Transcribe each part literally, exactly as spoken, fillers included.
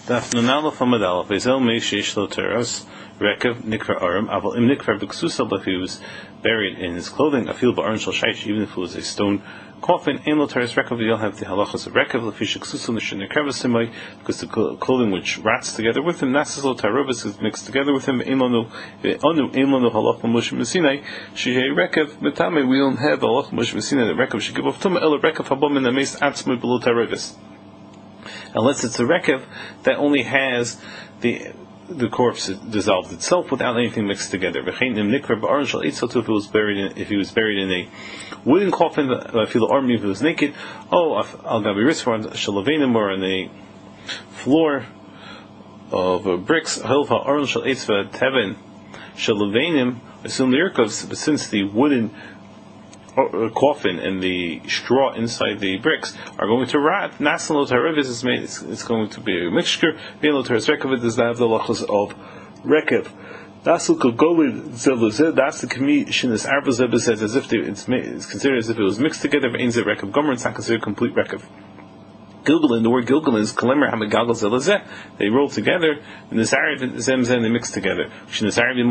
Daf Nunal Famad Aleph Ezel Mei Sheish Lo Teras Rekev Nikra Aram Aval Im Nikra B'Ksusa, but if he was buried in his clothing, Afil Ba'aron Shal Shaish, even if it was a stone coffin, Ein Lo Teras Rekev, you'll have the halachas of Rekev Lefisha Ksusa Nishin Nekrev Simai, because the clothing which rats together with him, Nasas Lo Tarubas is mixed together with him, Ein Lo No Anu Ein Lo No Halach Moshe Mesinai Shehei Rekev Metame. We don't have Halach Moshe Mesinai that Rekev should give off Tumah Ela Rekev Habom in the Meis Atzmui Below Tarubas. Unless it's a rekev that only has the the corpse dissolved itself without anything mixed together. If it was buried in, if he was buried in a wooden coffin, I feel the army if he was naked. Oh, I'll gabi risvar shalavenim, or on a floor of bricks. Hilva aron shal eitzva teven shalavenim. Assume the yirkovs, but since the wooden coffin and the straw inside the bricks are going to rot, Nasan Lotarevis is made, it's, it's going to be a mixture. Bein Lotares Rekev does not have the lachas of Rekev. Nasan Kogolid Zeluzeh, that's the commission as Arbazeb says, as if they, it's, it's considered as if it was mixed together, but Ainz Rekev Gomer, it's not considered complete Rekev. Gilgalin, the word Gilgalin is Kalemer Hamagalgal Zelazeh. They roll together, and the Zarib and Zemzen they mix together. When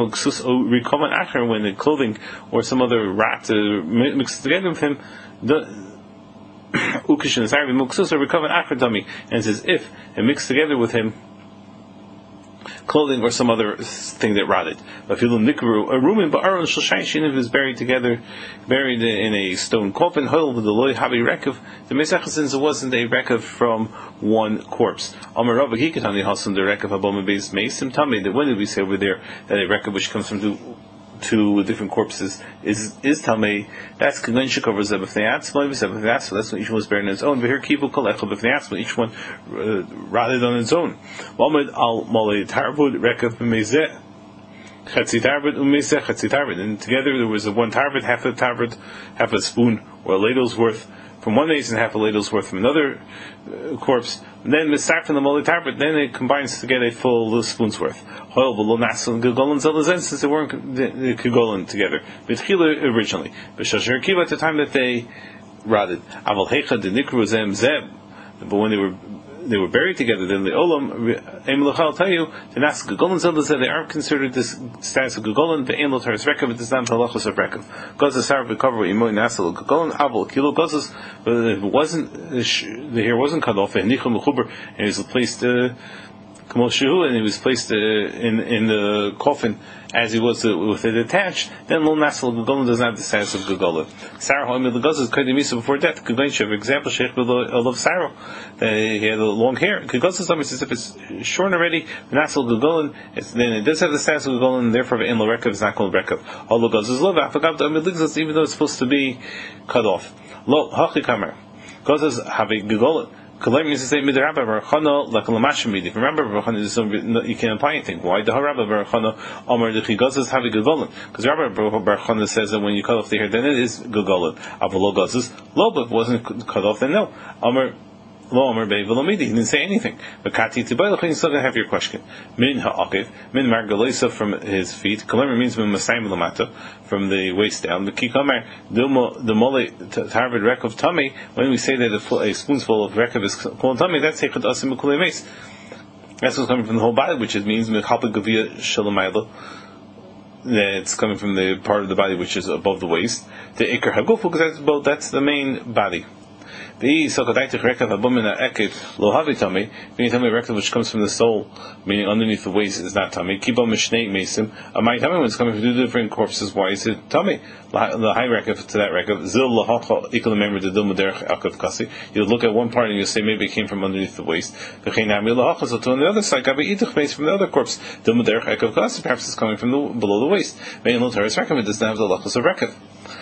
the clothing or some other rat uh, mixes together with him, the Ukish and the Zarib Muksus or recover Achar Dummy, and it says if it mixed together with him clothing or some other thing that rotted. But if you look nikru a room in ba'aron shel shayshin, if it was buried together, buried in a stone coffin, hol with the loy habi rekev, the mesach since it wasn't a rekev from one corpse. Amar Rav Hikatani hasan the rekev habom beis meisim tami. That when did we say over there that a rekev which comes from two, two different corpses is is tamei? That's k'gain shekov zeb if they ask, if they ask, so that's when each one was buried on its own. But here kivu kolechov if they ask, each one uh, rotted on its own. Walmud al malei tarbud rekev b'meizeh chetzi tarbud u'meizeh chetzi tarbud, and together there was a one tarbud, half a tarbud, half a spoon or a ladle's worth from one mace and half a ladle's worth from another uh, corpse. And then we start from the malei tarbud, then it combines to get a full spoon's worth. Since they weren't kegolin together, originally, but at the time that they rotted. But when they were they were buried together, then the olam I'll tell you the nas kegolin zelazeh, they aren't considered this status of kegolin. The ain't lotaris rekev, it does not have halachos of rekev. Gozas sarv recover imoy nasal kegolin aval kilo gozas. But if it wasn't, the hair wasn't cut off, and it was placed. Uh, and he was placed uh, in in the coffin as he was uh, with it attached, then Lo Nasal Gugolin does not have the status of Gugolin. Sarah Hoimid Lagozas Kaidimisa before death. Kugain, for example, Sheikh Love Sarah, he had a long hair. Kugozas says if it's shorn already, Nasal Gugolin, then it does have the status of Gugolin, and therefore in the Rekev is not called Rekev. All Lagozas Love Afagab Amid Ligzas, even though it's supposed to be cut off. Lo Hachikamer. Gozas have a Gugolin. Kalim means to say midrabba barachana like lamashim. If you remember barachana, you can't apply anything. Why the harabba barachana? Amar the chigazas have a gugolin, because Rabbi barachana says that when you cut off the hair, then it is gugolin. Avalo gazas lo, but if it wasn't cut off, then no. Amar lo amar bei velomidi. He didn't say anything. But kati tibayla, you're still gonna have your question. Min ha'akiv min margalisa from his feet. Kalim means min masayim lamata, from the waist down. The kikamar the mole tarvid rekev tummy. When we say that a, full, a spoonful of rekev is called tummy, that's seichad asim mekule meis. That's what's coming from the whole body, which it means mechalpa gavia shalamayla. It's coming from the part of the body which is above the waist. The ikar hagufu, because that's both. That's the main body. The Sokadaitich Rekev Abumina Ekid Lohavi Tami, meaning Tami Rekev which comes from the soul, meaning underneath the waist is not Tami. Kibo Mishnei Mason. A my Tami when it's coming from two different corpses, why is it Tami? The high Rekev to that Rekev, Zil Lahacha equal member the Dilmaderch Akav Kasi. You look at one part and you say maybe it came from underneath the waist. The Chainami Lahacha, so on the other side, Gabi Idich Mace from the other corpse, Dilmaderch Akav Kasi, perhaps it's coming from the below the waist. May not Teres Rekev, it does not have the Lachas of Rekev.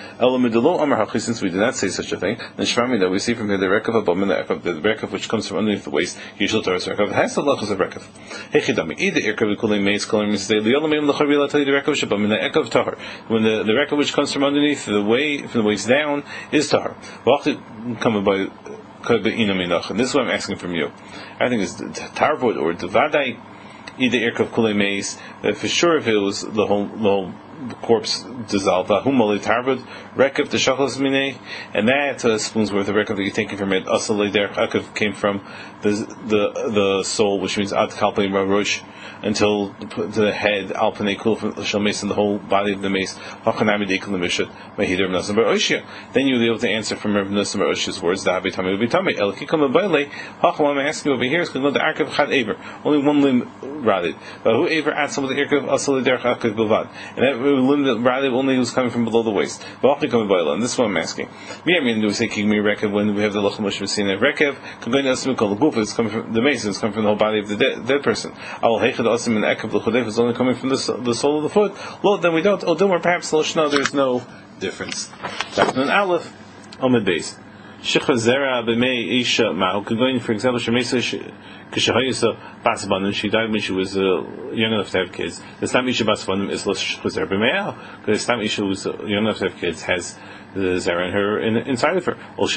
Since we did not say such a thing, then Shmami that we see from here the rekev abom and the rekev, the rekev which comes from underneath the waist, usual Torah's rekev has the lachos of rekev. Hechidami, either rekev kulim meis kolim misday liyolamim lachavila tell you the rekev shabam and the rekev tahar. When the the rekev which comes from underneath the way from the waist down is tahar. V'achid coming by kabeinaminach, and this is what I'm asking from you. I think it's tarvod or the vadai. Either rekev kulim meis. For sure, if it was the whole the whole corpse dissolved. Rekev the shachos minei, and that uh, spoon's worth of rekev that you're taking from it. Also, derech akav came from the the the soul, which means ad kalpei rosh, until the head alpanei kul shel mace, and the whole body of the mace. Hachanami deikul lemishut mahider b'nasim ba'oshia. Then you'll be able to answer from Rav Nasim ba'oshia's words. Da habitami habitami elakikam abaylei. Hacham, I'm asking you over here is going to the arkav chad aver, only one limb rotted. But who aver adds some of the arkav also derech akav bilvad, and that limb that rotted only was coming from below the waist. And this is what I'm asking. Me, I mean, do we say kigmi rekev when we have the lacham mishum seen of rekev? Kagoyin asim kol the it's coming from the mason. It's coming from the whole body of the dead, dead person. Al heichad asim and ekev l'chodef is only coming from the, the sole of the foot. Well, then we don't. Oh, then we're perhaps loshna. There's no difference. An aleph, omid base. Shechazera b'mei isha ma'u. Kagoyin, for example, shemesa k'shahayisa basbanim. She died when she was uh, young enough to have kids. The stam isha basbanim is lo shechazera b'mei. Because the stam isha was uh, young enough to have kids has the zera in her in, inside of her.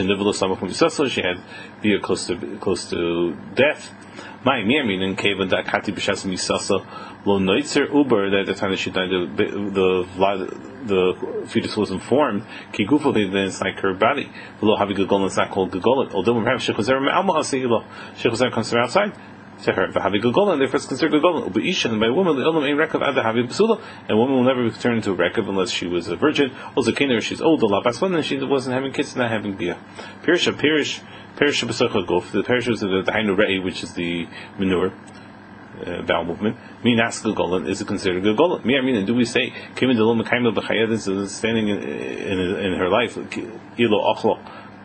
She had be close to close to death. My meaning in Kavan that Kati B'Shas Misasa Lo Noitzer Uber that at the time that she died the the the fetus wasn't formed. Kigufa then it's like her body. Lo Havi Gagol it's not called Gagol. Although perhaps Shechazar Alma Asilo Shechazar comes from outside. To her, Havi Gagol, and therefore it's considered Gagol. But Isha and by woman the Ilm ain't Rekav Ada Havi B'Sula, and woman will never be turned into a Rekav unless she was a virgin. Also Kiner she's old, the Labaswan, and she wasn't having kids, not having Bia. Pirisha Pirish Pirish B'Socha Gof. The Pirish was the Hainu Rei, which is the manure. Uh, bowel movement. Minas Gagolin is it considered Gagolin? Me, I mean, and do we say Kimin Delom Mekayim B'Chayed is standing in, in in her life Ilo Ochlo,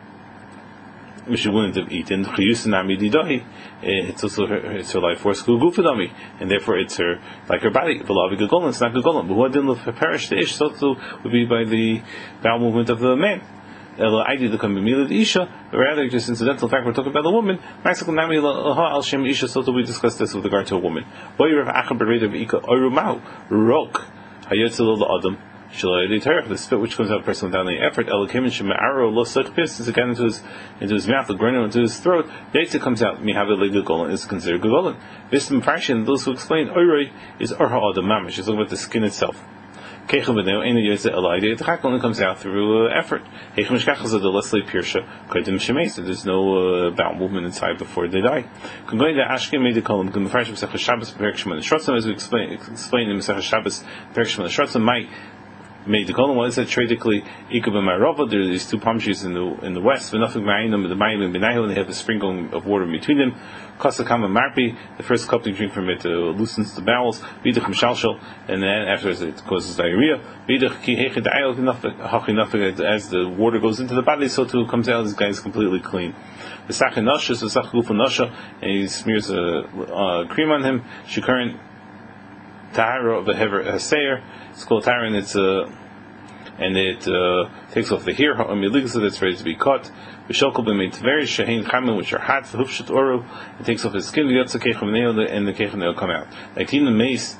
which she wouldn't have eaten. It's also her, it's her life force Gugufadami, and therefore it's her like her body. V'lavi Gagolin, it's not Gagolin. But what didn't perish the ish so would be by the bowel movement of the man. I did the Kamimila the Isha, but rather just incidental fact we're talking about the woman. We discussed this with regard to a woman. The spit which comes out of a person without any effort, since it got into his into his mouth, the grain into his throat, Yaitza comes out, is considered Gagolin. This Mepharshin, those who explain Oiroi is Orha Adam Mamish, is about the skin itself. It only comes out through uh, effort. There's no uh, bowel movement inside before they die. As we explain, explain in Masechah Shabbos, might made the column. What is that? Tradically, there are these two palm trees in the in the west. And they have a sprinkling of water in between them. Kasakama Marpi, the first cup you drink from it uh, loosens the bowels. Bidach Mishalshal, and then afterwards it causes diarrhea. Bidach as the water goes into the body, so too comes out. This guy is completely clean. The Sachin Nasha, so Sach Gufa Nasha, and he smears a, a cream on him. Shikaran Tahara of a Haseir. It's called Tahara, and it's a. Uh, and it uh, takes off the hair, that's ready to be cut. Which are hot, it takes off his skin, and the kech nail come out. Like in the mace,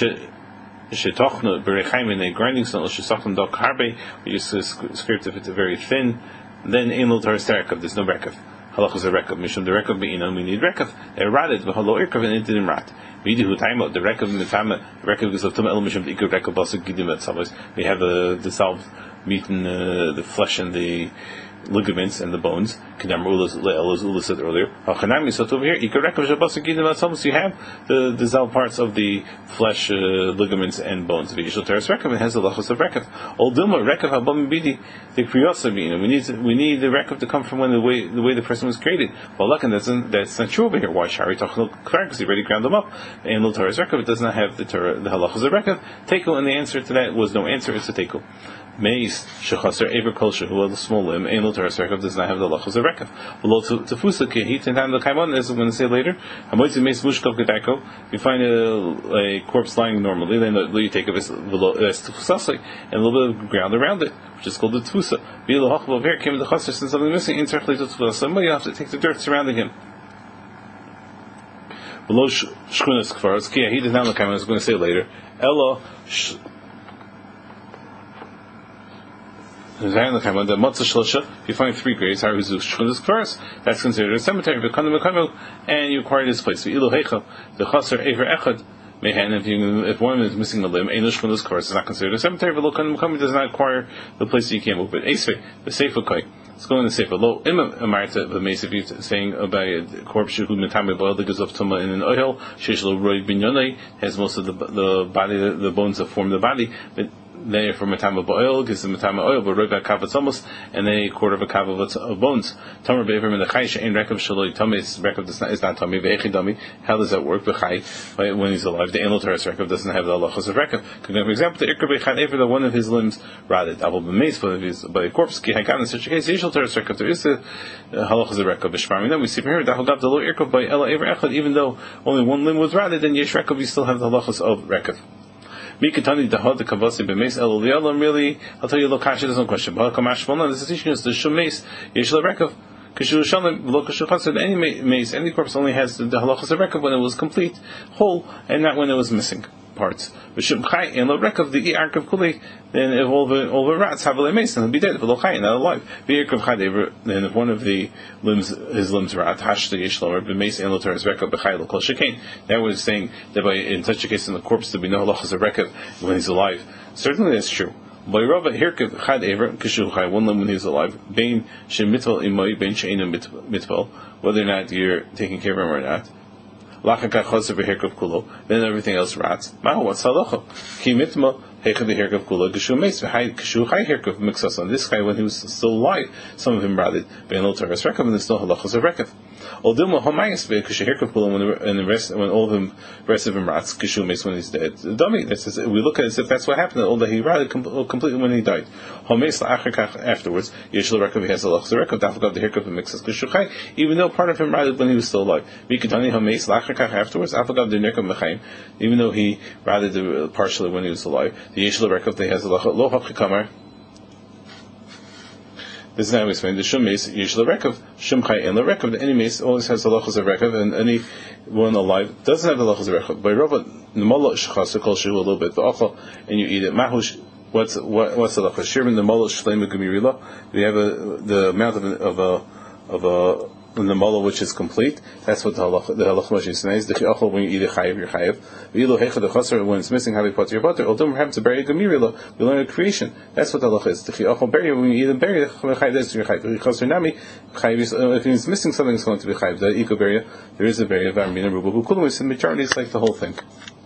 in a grinding stone, we just scraped if it's very thin, then in the Tarastarakav, there's no rekav. Halachas a rekav, Mishum the rekav be'inam, we need rekav. They're rotted, but halo irkav, and it didn't rot. We do time out the rekav mitama, the rekav gives of tuma el mishum the ikar rekav basuk gidim at sabos. We have the dissolved meat and uh, the flesh and the ligaments and the bones. Kedam ulas le'elos ulas said earlier. Hachanami so over here ikar rekav shabasuk gidim at sabos. You have the dissolved parts of the flesh, uh, ligaments and bones. V'yishal teres rekav, it has the lachos of rekav. Ol duma rekav habam bidi the kriyosa beina. We need to, we need the rekav to come from when the way the way the person was created. Well, look, and that's that's not true over here. Why shari tachnul kvar? Because he already ground them up. And lo Torah's rekav, it does not have the Torah, the halachas of rekav. Tekel, and the answer to that was no answer. It's a tekel. Meis shechaser ever kolsher who has a small limb. And lo Torah's rekav does not have the halachas of rekav. Lo tefusa kehit and time the kaimon, as I'm going to say later. Hamoitzi meis mushkav gedako. You find a, a corpse lying normally, then you take a tefusaslik and a little bit of ground around it, which is called the tefusa. Bilo hachal over here came the chaser since something missing. In terchli to tefusasa, you have to take the dirt surrounding him. Below shchunas kfaros, kia he did not look. I was going to say later. Ella, the matzah shlosha. If you find three graves, how is shchunas kfaros? That's considered a cemetery. And you acquired this place. The chaser ever echad Mehan, if, you, if one is missing a limb, English from this course is not considered a cemetery. But Lokan Mukamid does not acquire the place that you can't move. But Esfe, the Sefer Kai. Let's go in the Sefer. Lo, Ima Amarta, the Mace, if you're saying about a corpse who Metame boiled the goes of Tuma in an oil, Shishlo Roy Binyone has most of the the body, the, the bones that form the body. But they for matama oil gives the matama oil, but roiba kavatz almost, and then a quarter of a kav of, of bones. Tamer be'evrim in the chaysh ain't rekav shaloi tummy. Rekav is not tummy. Ve'echidami. How does that work? V'chay when he's alive, the anal teres rekav doesn't have the halachas of rekav. For example, the ikr be'chad ever that one of his limbs rotted. Avol b'meis, but if he's by a corpse, ki hagan in such a case, yishal teres rekav. There is the halachas of rekav. B'shmarmi. Then we see from here that hagav the lo ikr by ela ever echad. Even though only one limb was rotted, then yesh rekav, you still have the halachas of rekav. Mikatani dahad the kavasi b'meis el lialam. Really, I'll tell you, lokash there's no question. But kamash malna, this is teaching us the shumeis yeshla rekav. Kishul shalim lokashul chassid. Any mace, any corpse only has the halachas of rekav when it was complete, whole, and not when it was missing parts. V'shum chai and lo rekav the arkav kuli. Then if all the all the rats have a mace, then he'll be dead. But lo chai, not alive. V'yirkav chai. Then if one of the limbs, his limbs rat, hash the yeshla b'meis and lo teres rekav b'chai lo kol shekain. That was saying that by in such a case in the corpse there be no halachas of rekav when he's alive. Certainly that's true. By Rava Hirkav Chad Ever Kishu Chai, one limb when he's alive, Bain Shem Mitval Imai Bain Sheina Mitval, whether or not you're taking care of him or not. Lachakach Chosav Hirkav Kulo, then everything else rats. Mahu what's halacha? Ki Mitma Hechav Hirkav Kulo Kishu Meis V'Hai Kishu Chai Hirkav Mixas on this guy when he was still alive. Some of him rotted. Bain Lo Teres Rekav, and there's still halachas of Rekav. Aldilma Hamayas Kishu Hirkav Kulo when the rest when all of him rest of him rats. Kishu Meis when he's dead. Dummy. This is we look at it as if that's what happened. All that he rotted com- completely when he died. Hameis La'achakach afterwards. Yeshul Rekav he has halachas of Rekav. Dafagav the Hirkav Mixas Kishu Chai. Even though part of him rotted when he was still alive. Mikatani Hameis La'achakach afterwards. Dafagav the Hirkav Mechaim. Even though he rotted partially when he was alive. The Yeshul Rekav they has halacha lo hachikamar. This is how we explain the shum mace yeshla rekav shum chai and the rekav. The any mace always has the halachas of rekav, and any one alive doesn't have the halachas of rekav. By Rava nemala shchasa kol shehu a little bit v'achal and you eat it. Mahush what's what, what's the halachas? Shirman nemala shleima gemirila. We have a, the amount of a, of a of a the mala which is complete. That's what the halach the halach mashis is. The chiachol when you eat a chayiv you're chayiv. V'ilo hecha the chaser when it's missing havi potter your potter. Although perhaps to bury a gemirila, we learn a creation. That's what the halach is. The chiachol bury when you eat a bury the chayiv that's your chayiv. The chaser nami chayiv if he's missing something it's going to be chayiv. The eco bury there is a bury of armina rubu. Kulam is the majority. It's like the whole thing.